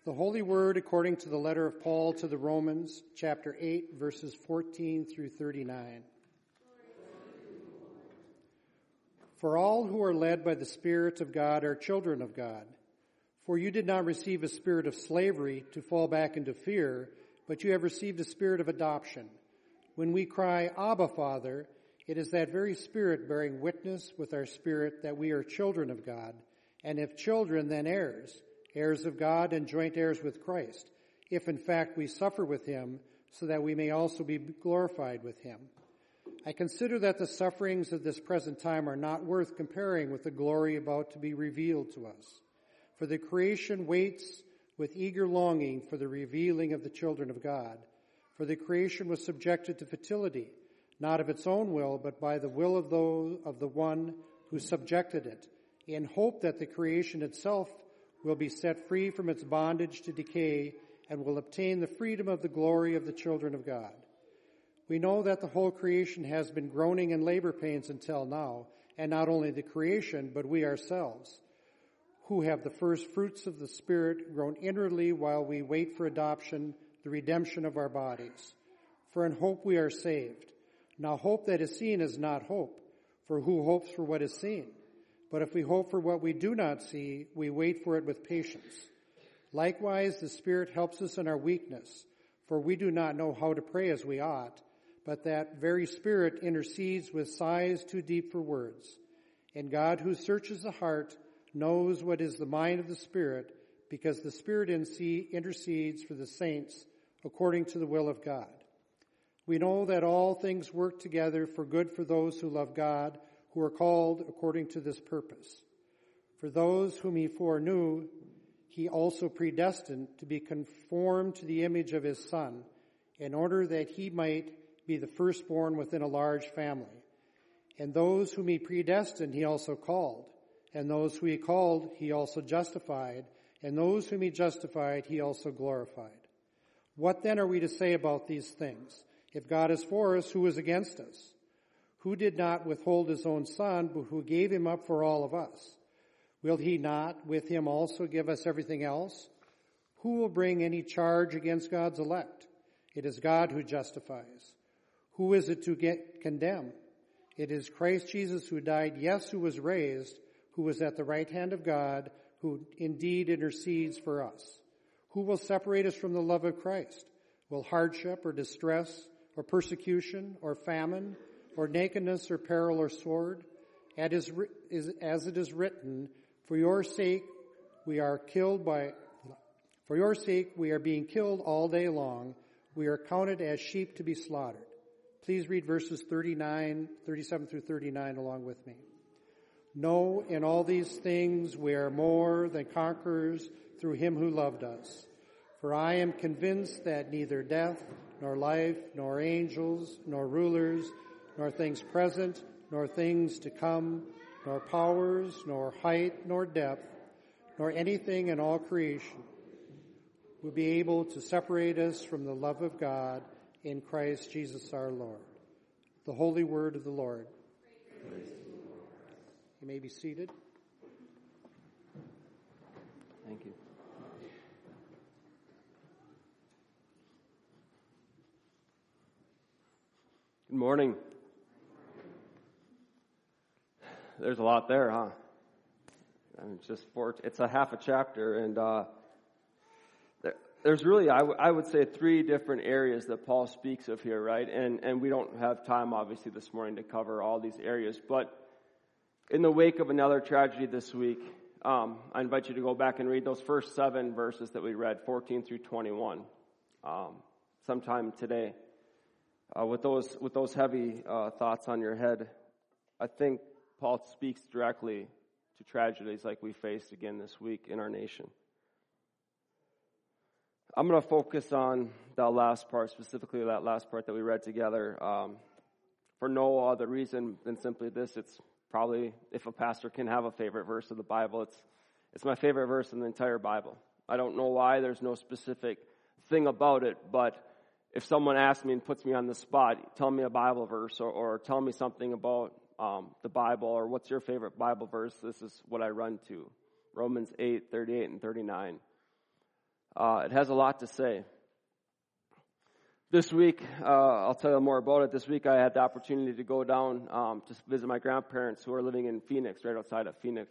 The Holy Word according to the letter of Paul to the Romans, chapter 8, verses 14 through 39. For all who are led by the Spirit of God are children of God. For you did not receive a spirit of slavery to fall back into fear, but you have received a spirit of adoption. When we cry, Abba, Father, it is that very Spirit bearing witness with our spirit that we are children of God, and if children, then heirs, heirs of God and joint heirs with Christ, if in fact we suffer with him, so that we may also be glorified with him. I consider that the sufferings of this present time are not worth comparing with the glory about to be revealed to us. For the creation waits with eager longing for the revealing of the children of God. For the creation was subjected to fertility, not of its own will, but by the will of the one who subjected it, in hope that the creation itself will be set free from its bondage to decay and will obtain the freedom of the glory of the children of God. We know that the whole creation has been groaning in labor pains until now, and not only the creation, but we ourselves, who have the first fruits of the Spirit, groan inwardly while we wait for adoption, the redemption of our bodies. For in hope we are saved. Now hope that is seen is not hope, for who hopes for what is seen? But if we hope for what we do not see, we wait for it with patience. Likewise, the Spirit helps us in our weakness, for we do not know how to pray as we ought, but that very Spirit intercedes with sighs too deep for words. And God, who searches the heart, knows what is the mind of the Spirit, because the Spirit intercedes for the saints according to the will of God. We know that all things work together for good for those who love God, who are called according to this purpose. For those whom he foreknew, he also predestined to be conformed to the image of his Son, in order that he might be the firstborn within a large family. And those whom he predestined, he also called. And those whom he called, he also justified. And those whom he justified, he also glorified. What then are we to say about these things? If God is for us, who is against us? Who did not withhold his own Son, but who gave him up for all of us? Will he not with him also give us everything else? Who will bring any charge against God's elect? It is God who justifies. Who is it to condemn? It is Christ Jesus who died, yes, who was raised, who is at the right hand of God, who indeed intercedes for us. Who will separate us from the love of Christ? Will hardship or distress or persecution or famine or nakedness or peril or sword? As it is written, for your sake we are being killed all day long. We are counted as sheep to be slaughtered. Please read verses 37 through 39 along with me. No, in all these things we are more than conquerors through him who loved us. For I am convinced that neither death, nor life, nor angels, nor rulers, nor things present, nor things to come, nor powers, nor height, nor depth, nor anything in all creation will be able to separate us from the love of God in Christ Jesus our Lord. The holy word of the Lord. You may be seated. Thank you. Good morning. There's a lot there, huh? And it's a half a chapter, and there's really, I would say, three different areas that Paul speaks of here, right? And we don't have time, obviously, this morning to cover all these areas, but in the wake of another tragedy this week, I invite you to go back and read those first 7 verses that we read, 14 through 21, sometime today. With those heavy thoughts on your head, I think Paul speaks directly to tragedies like we faced again this week in our nation. I'm going to focus on that last part, specifically that last part that we read together, for no other reason than simply this. It's probably, if a pastor can have a favorite verse of the Bible, it's my favorite verse in the entire Bible. I don't know why. There's no specific thing about it, but if someone asks me and puts me on the spot, tell me a Bible verse or tell me something about the Bible, or what's your favorite Bible verse, this is what I run to. Romans 8:38 and 39. It has a lot to say. This week, I'll tell you more about it. This week I had the opportunity to go down to visit my grandparents who are living in Phoenix, right outside of Phoenix.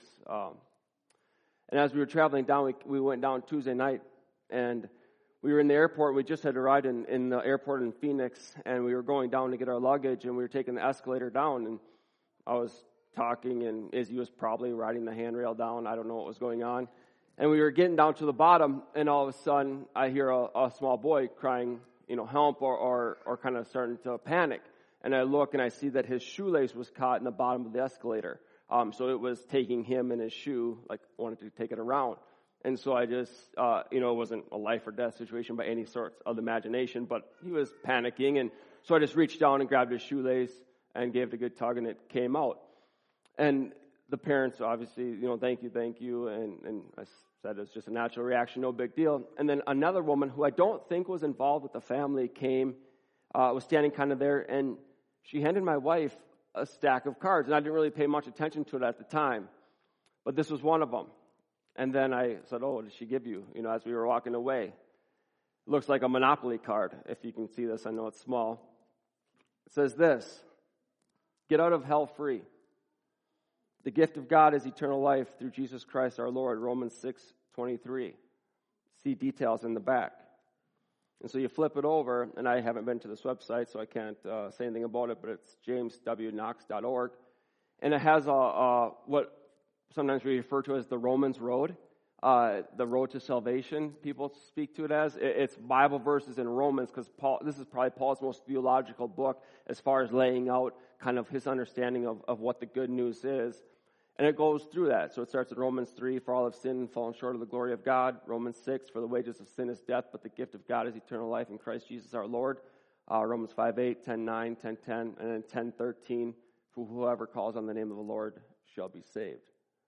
And as we were traveling down, we went down Tuesday night, and we were in the airport. We just had arrived in the airport in Phoenix, and we were going down to get our luggage, and we were taking the escalator down, and I was talking, and Izzy was probably riding the handrail down. I don't know what was going on. And we were getting down to the bottom, and all of a sudden, I hear a small boy crying, help or kind of starting to panic. And I look and I see that his shoelace was caught in the bottom of the escalator. So it was taking him and his shoe, wanted to take it around. And so I just, it wasn't a life or death situation by any sort of imagination, but he was panicking. And so I just reached down and grabbed his shoelace and gave it a good tug, and it came out. And the parents obviously, thank you. And I said it's just a natural reaction, no big deal. And then another woman who I don't think was involved with the family came, was standing kind of there, and she handed my wife a stack of cards. And I didn't really pay much attention to it at the time, but this was one of them. And then I said, "Oh, what did she give you?" As we were walking away. It looks like a Monopoly card. If you can see this, I know it's small. It says this: "Get out of hell free. The gift of God is eternal life through Jesus Christ our Lord," Romans 6:23. See details in the back. And so you flip it over, and I haven't been to this website, so I can't say anything about it, but it's jameswknox.org. And it has what sometimes we refer to as the Romans Road, the road to salvation, people speak to it as. It's Bible verses in Romans, because this is probably Paul's most theological book as far as laying out kind of his understanding of what the good news is. And it goes through that. So it starts at Romans 3, "For all have sinned and fallen short of the glory of God." Romans 6, "For the wages of sin is death, but the gift of God is eternal life in Christ Jesus our Lord." Romans 5:8, 10:9, 10:10, and then 10:13, "For whoever calls on the name of the Lord shall be saved."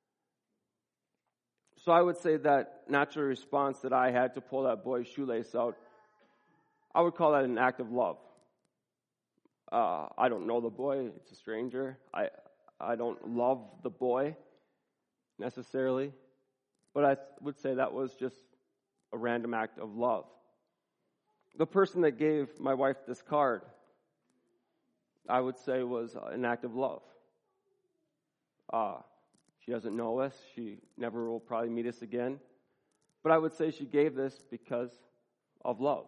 So I would say that natural response that I had to pull that boy's shoelace out, I would call that an act of love. I don't know the boy. It's a stranger. I don't love the boy necessarily, but I would say that was just a random act of love. The person that gave my wife this card, I would say, was an act of love. She doesn't know us. She never will probably meet us again. But I would say she gave this because of love.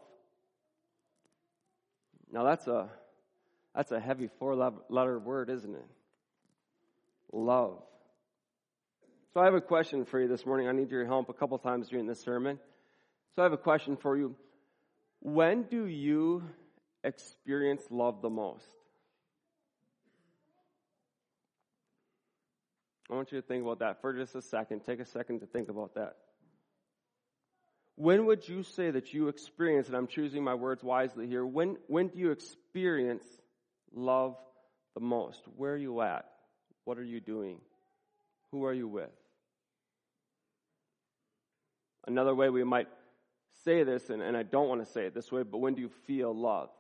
Now that's a heavy 4-letter word, isn't it? Love. So I have a question for you this morning. I need your help a couple times during this sermon. So I have a question for you. When do you experience love the most? I want you to think about that for just a second. Take a second to think about that. When would you say that you experience, and I'm choosing my words wisely here, when do you experience love the most? Where are you at? What are you doing? Who are you with? Another way we might say this, and I don't want to say it this way, but when do you feel loved?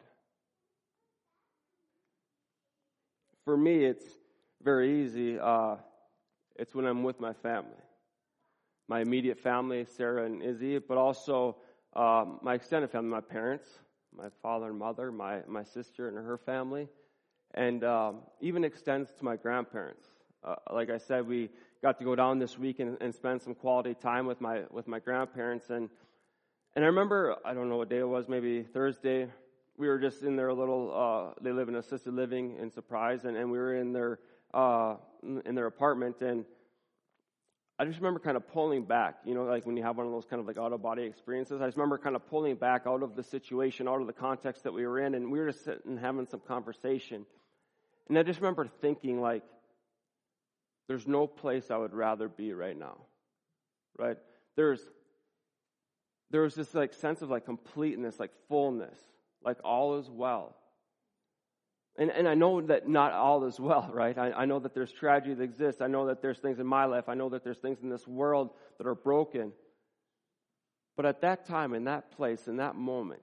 For me, it's very easy. It's when I'm with my family. My immediate family, Sarah and Izzy, but also my extended family, my parents, my father and mother, my sister and her family, and even extends to my grandparents. Like I said, we got to go down this week and spend some quality time with my grandparents, and I remember, I don't know what day it was, maybe Thursday. We were just in their little. They live in assisted living in Surprise, and we were in their apartment, and I just remember kind of pulling back, like when you have one of those kind of like out-of-body experiences. I just remember kind of pulling back out of the situation, out of the context that we were in, and we were just sitting and having some conversation. And I just remember thinking, like, there's no place I would rather be right now, right? There was this like sense of like completeness, like fullness, like all is well. And I know that not all is well, right? I know that there's tragedy that exists. I know that there's things in my life. I know that there's things in this world that are broken. But at that time, in that place, in that moment,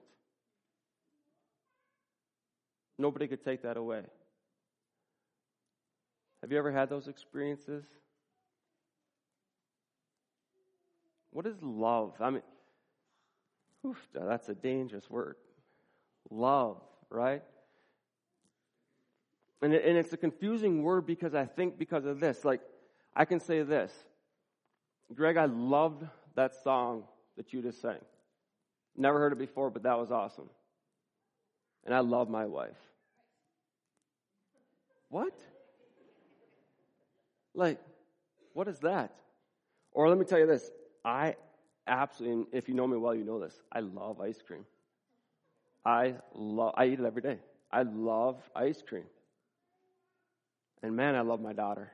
nobody could take that away. Have you ever had those experiences? What is love? I mean, Oof, that's a dangerous word. Love, right? And it's a confusing word because I think because of this. Like, I can say this. Greg, I loved that song that you just sang. Never heard it before, but that was awesome. And I love my wife. What? Like, what is that? Or let me tell you this. I absolutely, if you know me well, you know this. I love ice cream. I eat it every day. I love ice cream. And man, I love my daughter.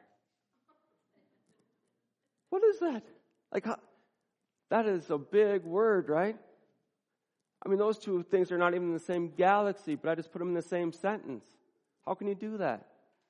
What is that? Like, that is a big word, right? I mean, those two things are not even in the same galaxy, but I just put them in the same sentence. How can you do that?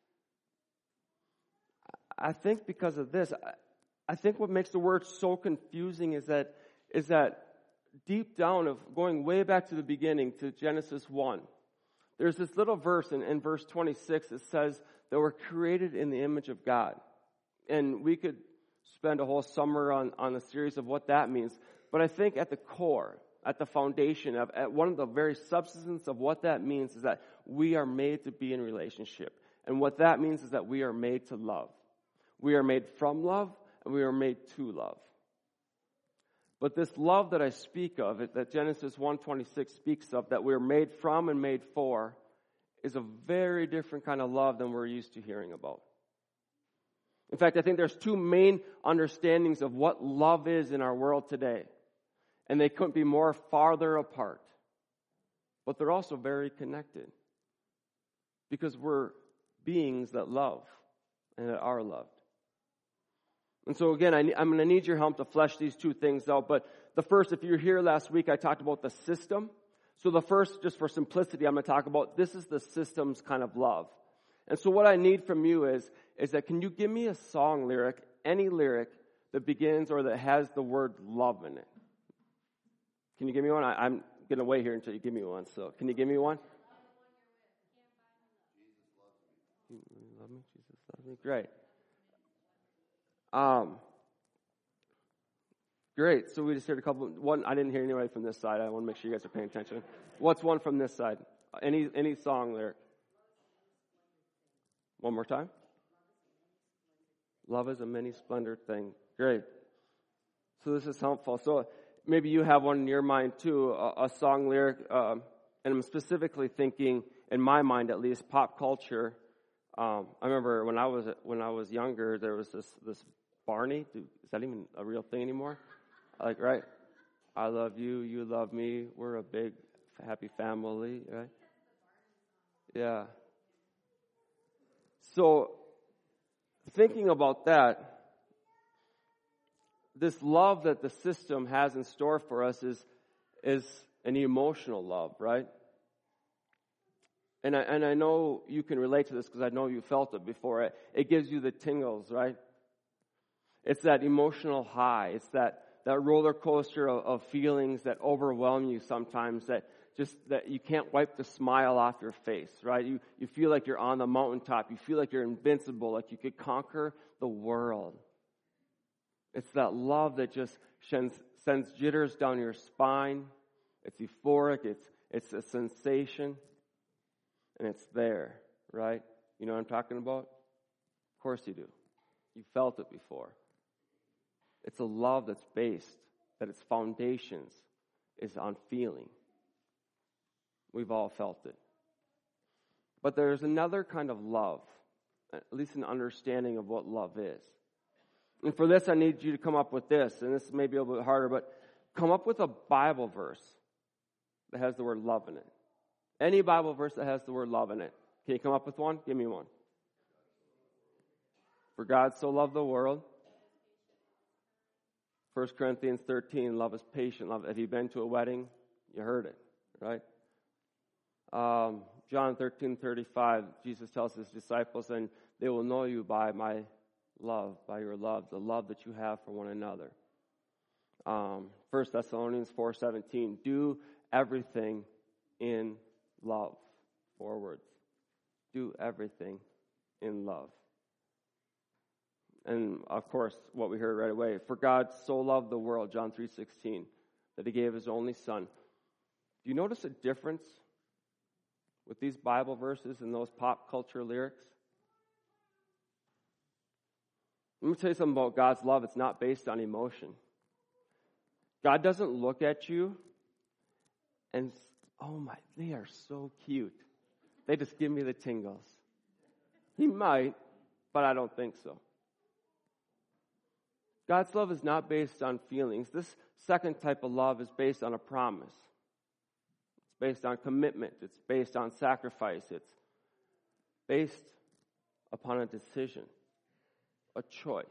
I think because of this, I think what makes the word so confusing is that deep down of going way back to the beginning, to Genesis 1, there's this little verse in verse 26 that says that we're created in the image of God. And we could spend a whole summer on a series of what that means. But I think at the core, at the foundation, at one of the very substance of what that means is that we are made to be in relationship. And what that means is that we are made to love. We are made from love, and we are made to love. But this love that I speak of, that Genesis 1:26 speaks of, that we're made from and made for, is a very different kind of love than we're used to hearing about. In fact, I think there's two main understandings of what love is in our world today. And they couldn't be more farther apart. But they're also very connected. Because we're beings that love and that are loved. And so again, I'm going to need your help to flesh these two things out. But the first, if you were here last week, I talked about the system. So the first, just for simplicity, I'm going to talk about this is the system's kind of love. And so what I need from you is that can you give me a song lyric, any lyric that begins or that has the word love in it? Can you give me one? I'm going to wait here until you give me one. So can you give me one? Jesus loves me. Jesus loves me. Great. Great. So we just heard a couple. One, I didn't hear anybody from this side. I want to make sure you guys are paying attention. What's one from this side? Any song lyric? One more time. Love is a many splendored thing. Great. So this is helpful. So maybe you have one in your mind too, a song lyric, and I'm specifically thinking, in my mind at least, pop culture. I remember when I was younger, there was this Barney. Is that even a real thing anymore? Like, right? I love you, you love me. We're a big, happy family, right? Yeah. So, thinking about that, this love that the system has in store for us is an emotional love, right? And I know you can relate to this because I know you felt it before. It gives you the tingles, right? It's that emotional high. It's that roller coaster of feelings that overwhelm you sometimes, that you can't wipe the smile off your face, right? You feel like you're on the mountaintop. You feel like you're invincible, like you could conquer the world. It's that love that just sends jitters down your spine. It's euphoric. It's a sensation. And it's there, right? You know what I'm talking about? Of course you do. You felt it before. It's a love that's based, that its foundations is on feeling. We've all felt it. But there's another kind of love, at least an understanding of what love is. And for this, I need you to come up with this, and this may be a little bit harder, but come up with a Bible verse that has the word love in it. Any Bible verse that has the word love in it. Can you come up with one? Give me one. For God so loved the world. 1 Corinthians 13, love is patient. Love. Have you been to a wedding? You heard it, right? John 13:35, Jesus tells his disciples, and they will know you by my love, by your love, the love that you have for one another. 1 Thessalonians 4:17, do everything in love. 4 words. Do everything in love. And of course, what we heard right away, for God so loved the world, John 3:16. that he gave his only Son. Do you notice a difference with these Bible verses and those pop culture lyrics? Let me tell you something about God's love. It's not based on emotion. God doesn't look at you and, oh my, they are so cute. They just give me the tingles. He might, but I don't think so. God's love is not based on feelings. This second type of love is based on a promise. It's based on commitment. It's based on sacrifice. It's based upon a decision, a choice.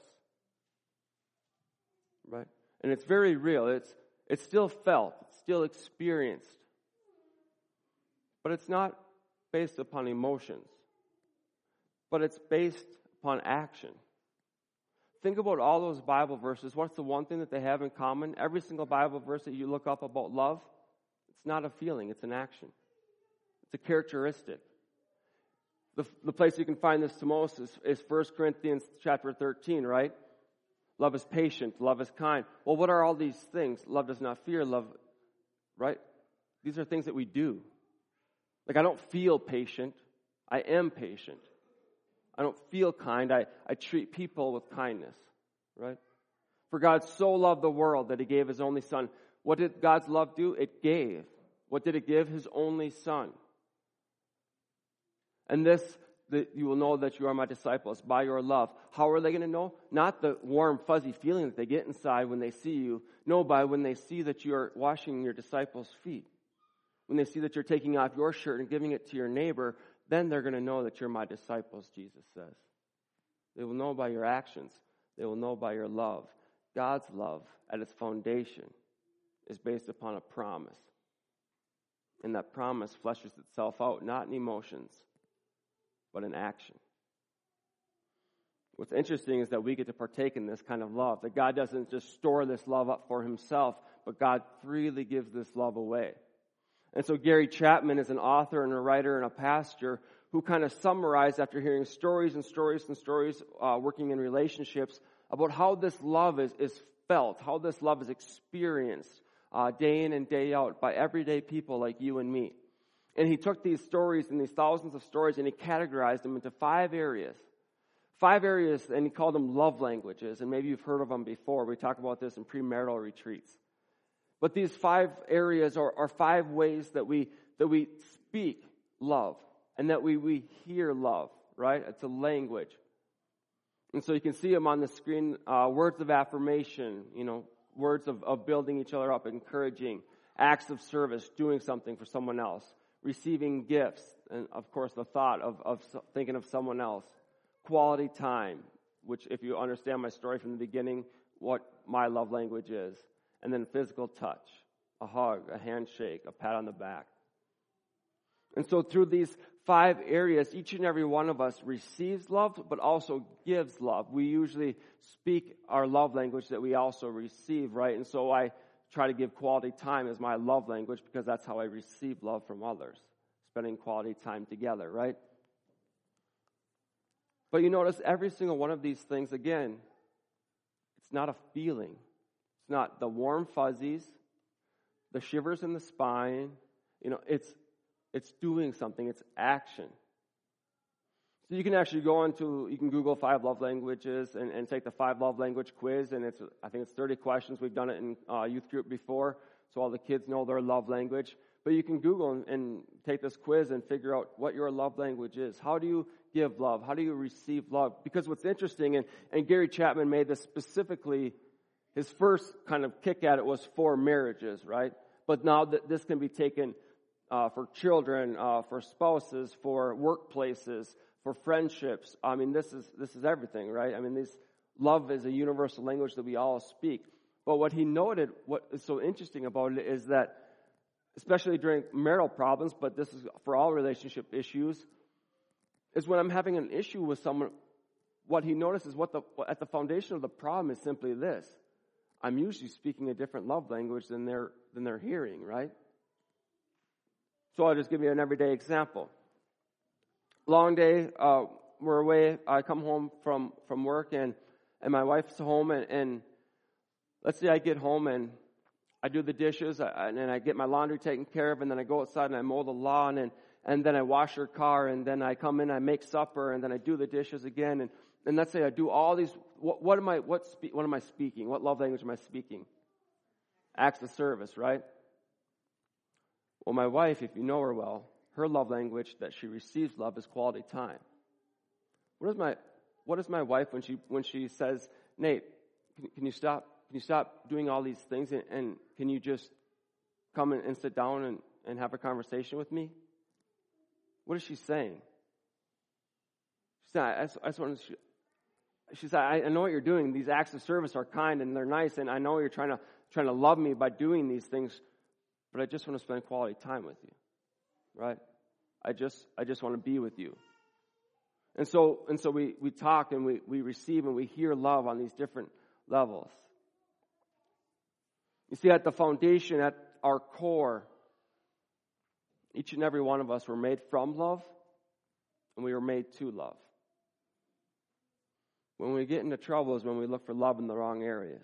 Right? And it's very real. It's still felt. It's still experienced. But it's not based upon emotions. But it's based upon action. Think about all those Bible verses. What's the one thing that they have in common? Every single Bible verse that you look up about love, it's not a feeling, it's an action. It's a characteristic. The place you can find this the most is 1 Corinthians chapter 13, right? Love is patient, love is kind. Well, what are all these things? Love does not fear, love, right? These are things that we do. Like, I don't feel patient, I am patient. I don't feel kind. I treat people with kindness, right? For God so loved the world that he gave his only Son. What did God's love do? It gave. What did it give? His only Son. And this, that you will know that you are my disciples, by your love. How are they going to know? Not the warm, fuzzy feeling that they get inside when they see you. No, by when they see that you are washing your disciples' feet. When they see that you're taking off your shirt and giving it to your neighbor, then they're going to know that you're my disciples, Jesus says. They will know by your actions. They will know by your love. God's love, at its foundation, is based upon a promise. And that promise fleshes itself out, not in emotions, but in action. What's interesting is that we get to partake in this kind of love. That God doesn't just store this love up for himself, but God freely gives this love away. And so Gary Chapman is an author and a writer and a pastor who kind of summarized, after hearing stories and stories and stories, working in relationships, about how this love is felt, how this love is experienced day in and day out by everyday people like you and me. And he took these stories and these thousands of stories and he categorized them into 5 areas. 5 areas, and he called them love languages. And maybe you've heard of them before. We talk about this in premarital retreats. But these 5 areas are 5 ways that we speak love and that we hear love, right? It's a language. And so you can see them on the screen, words of affirmation, words of building each other up, encouraging, acts of service, doing something for someone else, receiving gifts, and of course the thought of thinking of someone else, quality time, which if you understand my story from the beginning, what my love language is. And then physical touch, a hug, a handshake, a pat on the back. And so through these 5 areas, each and every one of us receives love, but also gives love. We usually speak our love language that we also receive, right? And so I try to give quality time as my love language because that's how I receive love from others, spending quality time together, right? But you notice every single one of these things, again, it's not a feeling. It's not the warm fuzzies, the shivers in the spine. It's doing something. It's action. So you can actually you can Google 5 love languages and take the 5 love language quiz, and I think it's 30 questions. We've done it in youth group before, so all the kids know their love language. But you can Google and take this quiz and figure out what your love language is. How do you give love? How do you receive love? Because what's interesting, and Gary Chapman made this specifically. His first kind of kick at it was for marriages, right? But now this can be taken for children, for spouses, for workplaces, for friendships. I mean, this is everything, right? I mean, love is a universal language that we all speak. But what he noted, what is so interesting about it is that, especially during marital problems, but this is for all relationship issues, is when I'm having an issue with someone, what he notices, at the foundation of the problem is simply this. I'm usually speaking a different love language than they're hearing, right? So I'll just give you an everyday example. Long day, we're away. I come home from work and my wife's home and let's say I get home and I do the dishes, and then I get my laundry taken care of, and then I go outside and I mow the lawn, and then I wash her car, and then I come in, I make supper, and then I do the dishes again, and let's say I do all these. What am I speaking? What love language am I speaking? Acts of service, right? Well, my wife, if you know her well, her love language that she receives love is quality time. What is my wife when she says, Nate, can you stop doing all these things and can you just come and sit down and have a conversation with me? What is she saying? She said, I know what you're doing. These acts of service are kind and they're nice, and I know you're trying to love me by doing these things, but I just want to spend quality time with you, right? I just want to be with you. And so we talk and we receive and we hear love on these different levels. You see, at the foundation, at our core, each and every one of us were made from love, and we were made to love. When we get into trouble is when we look for love in the wrong areas.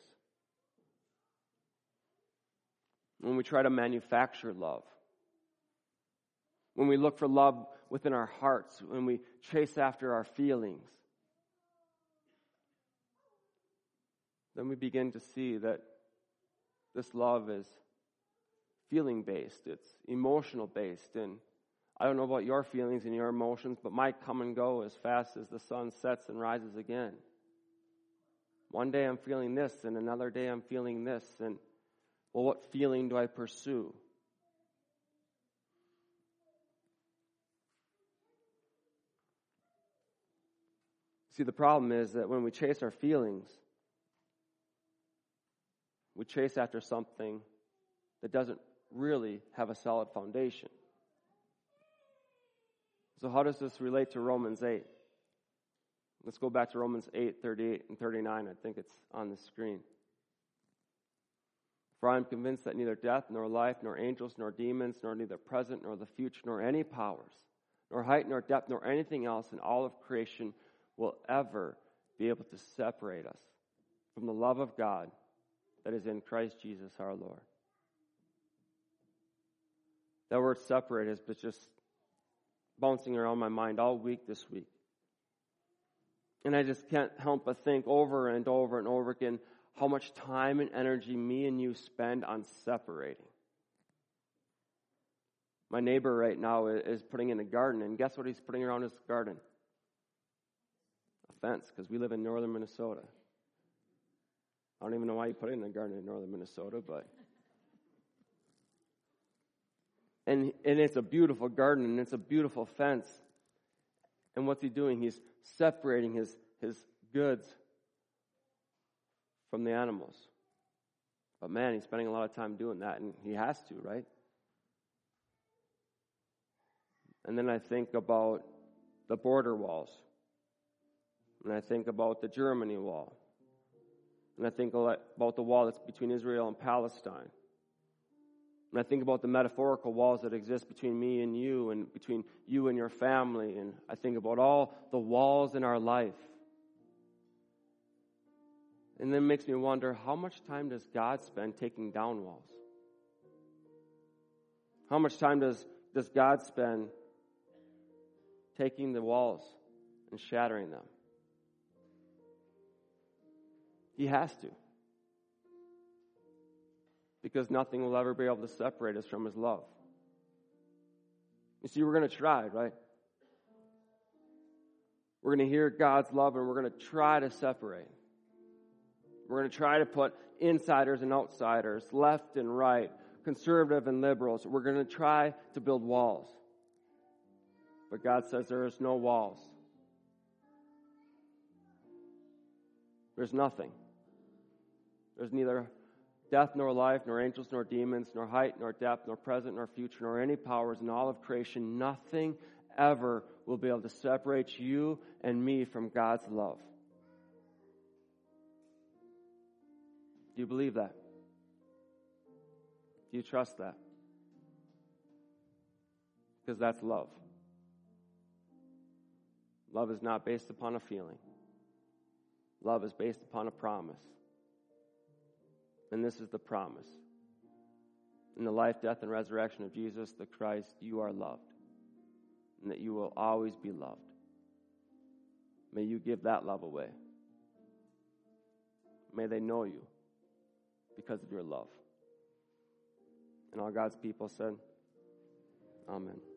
When we try to manufacture love. When we look for love within our hearts. When we chase after our feelings. Then we begin to see that this love is feeling-based. It's emotional-based. And I don't know about your feelings and your emotions, but mine come and go as fast as the sun sets and rises again. One day I'm feeling this, and another day I'm feeling this. And, well, what feeling do I pursue? See, the problem is that when we chase our feelings, we chase after something that doesn't really have a solid foundation. So how does this relate to Romans 8? Let's go back to Romans 8, 38 and 39. I think it's on the screen. For I am convinced that neither death, nor life, nor angels, nor demons, nor neither present, nor the future, nor any powers, nor height, nor depth, nor anything else in all of creation will ever be able to separate us from the love of God that is in Christ Jesus our Lord. That word separate has been just bouncing around my mind all week this week. And I just can't help but think over and over and over again how much time and energy me and you spend on separating. My neighbor right now is putting in a garden, and guess what he's putting around his garden? A fence, because we live in northern Minnesota. I don't even know why you put it in a garden in northern Minnesota, but... And it's a beautiful garden, and it's a beautiful fence. And what's he doing? He's separating his goods from the animals. But man, he's spending a lot of time doing that, and he has to, right? And then I think about the border walls. And I think about the Germany wall. And I think about the wall that's between Israel and Palestine. And I think about the metaphorical walls that exist between me and you, and between you and your family. And I think about all the walls in our life. And then it makes me wonder, how much time does God spend taking down walls? How much time does God spend taking the walls and shattering them? He has to. Because nothing will ever be able to separate us from His love. You see, we're going to try, right? We're going to hear God's love, and we're going to try to separate. We're going to try to put insiders and outsiders, left and right, conservative and liberals. We're going to try to build walls. But God says there is no walls. There's nothing. There's neither death nor life, nor angels nor demons, nor height nor depth, nor present nor future, nor any powers in all of creation. Nothing ever will be able to separate you and me from God's love. Do you believe that? Do you trust that? Because that's love. Love is not based upon a feeling. Love is based upon a promise. And this is the promise. In the life, death, and resurrection of Jesus the Christ, you are loved, and that you will always be loved. May you give that love away. May they know you because of your love. And all God's people said, Amen.